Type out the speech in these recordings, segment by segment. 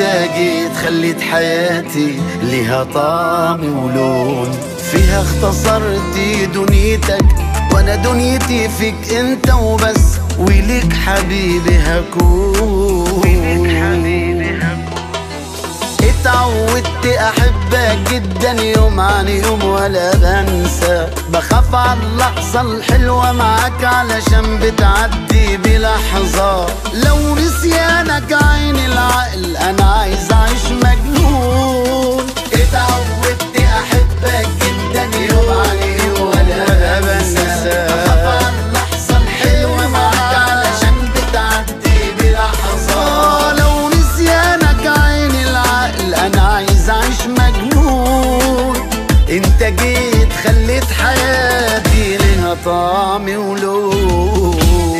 جيت خليت حياتي لها طعم ولون، فيها اختصرت دنيتك وانا دنيتي فيك انت وبس، وليك حبيبي هكون. اتعودت احبك جدا يوم عن يوم ولا بنسى، بخاف على اللحظة الحلوة معاك علشان بتعدي بلحظة، لو نسيانك عين العقل انا عايز اعيش مجنون. اتعودت احبك جدا يوم عن يوم ولا بنسى، بخاف على اللحظة الحلوة معاك علشان بتعدي بلحظة، لو نسيانك عين العقل انا عايز اعيش مجنون. انت جيت خليت حياتي لها طعم ولون.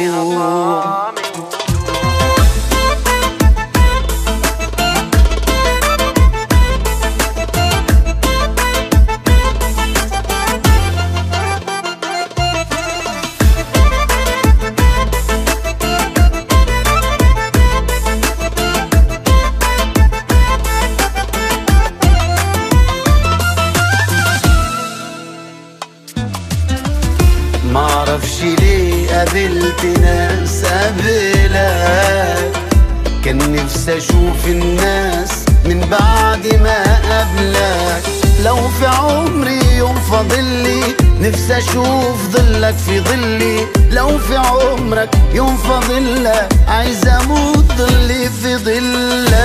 معرفش ليه قابلت ناس قبلك، كان نفسي اشوف الناس من بعد ما قبلك، لو في عمري يوم فاضلي نفسي اشوف ظلك في ظلي، لو في عمرك يوم فاضلك عايز اموت ظلي في ظلك.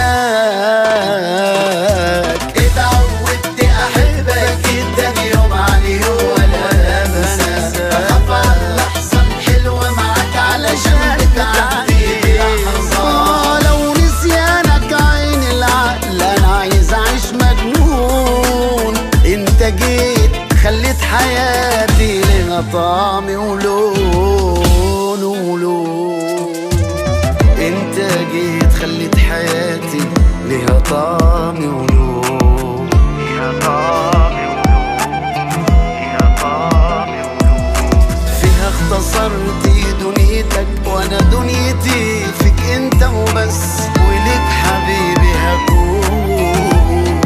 اتعودت احبك جدا يوم عن يوم ولا بنسى، بخاف على اللحظة الحلوة معاك علشان بتعدي بلحظة، لو نسيانك عين العقل انا عايز اعيش مجنون. انت جيت خليت حياتي لها طعم ولون ولون، انت جيت خليت حياتي لها طعم ولون، لها طعم ولون، لها طعم ولون، فيها اختصرت دنيتك وانا دنيتي فيك انت وبس، وليك حبيبي هكون.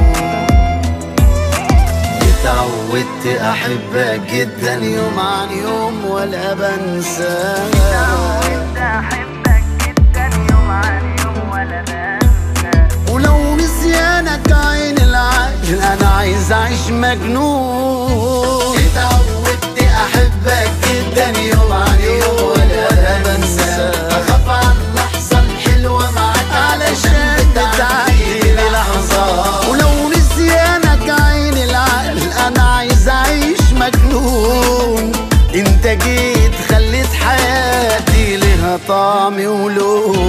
اتعودت احبك جدا يوم عن يوم ولا بنسى، اتعودت احبك جدا يوم عن يوم ولا بنسى، ولو نسيانك عين العقل انا عايز اعيش مجنون. اتعودت احبك جدا يوم عن يوم ولا بنسى، بخاف على اللحظة الحلوة معاك علشان بتعدي بلحظة، ولو نسيانك عين العقل انا عايز اعيش مجنون. انت جيت خليت حياتي لها طعم ولون.